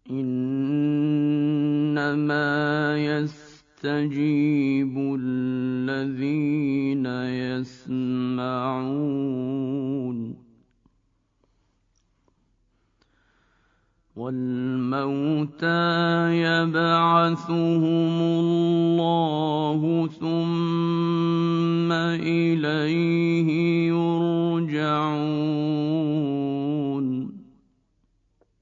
إِنَّمَا يَسْتَجِيبُ الَّذِينَ يَسْمَعُونَ وَالْمَوْتَىٰ يَبْعَثُهُمُ اللَّهُ ثُمَّ إِلَيْهِ